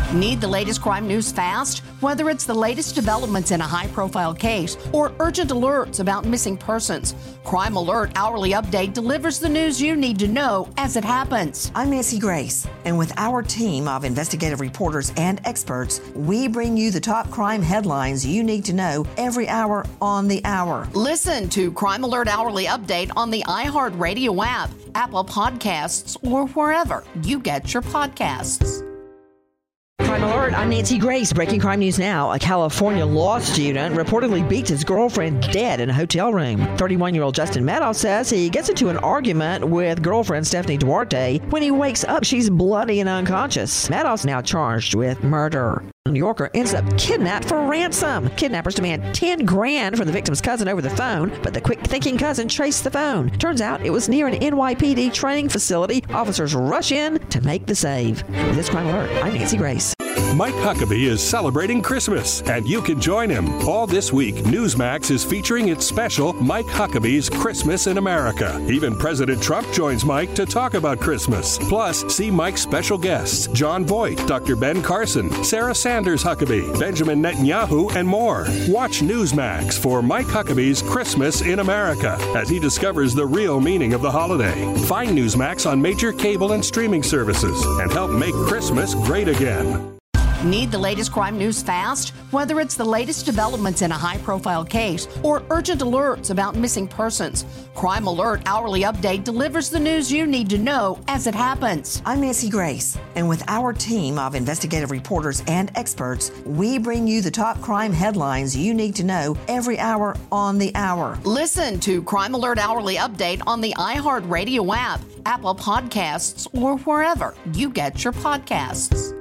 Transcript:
Need the latest crime news fast? Whether it's the latest developments in a high-profile case or urgent alerts about missing persons, Crime Alert Hourly Update delivers the news you need to know as it happens. I'm Nancy Grace, and with our team of investigative reporters and experts, we bring you the top crime headlines you need to know every hour on the hour. Listen to Crime Alert Hourly Update on the iHeartRadio app, Apple Podcasts, or wherever you get your podcasts. Crime Alert, I'm Nancy Grace. Breaking crime news now. A California law student reportedly beats his girlfriend dead in a hotel room. 31-year-old Justin Madoff says he gets into an argument with girlfriend Stephanie Duarte. When he wakes up, she's bloody and unconscious. Madoff's now charged with murder. A New Yorker ends up kidnapped for ransom. Kidnappers demand $10,000 from the victim's cousin over the phone, but the quick-thinking cousin traced the phone. Turns out it was near an NYPD training facility. Officers rush in to make the save. With this Crime Alert, I'm Nancy Grace. Mike Huckabee is celebrating Christmas, and you can join him. All this week, Newsmax is featuring its special Mike Huckabee's Christmas in America. Even President Trump joins Mike to talk about Christmas. Plus, see Mike's special guests, John Voight, Dr. Ben Carson, Sarah Sanders Huckabee, Benjamin Netanyahu, and more. Watch Newsmax for Mike Huckabee's Christmas in America as he discovers the real meaning of the holiday. Find Newsmax on major cable and streaming services and help make Christmas great again. Need the latest crime news fast? Whether it's the latest developments in a high-profile case or urgent alerts about missing persons, Crime Alert Hourly Update delivers the news you need to know as it happens. I'm Nancy Grace, and with our team of investigative reporters and experts, we bring you the top crime headlines you need to know every hour on the hour. Listen to Crime Alert Hourly Update on the iHeartRadio app, Apple Podcasts, or wherever you get your podcasts.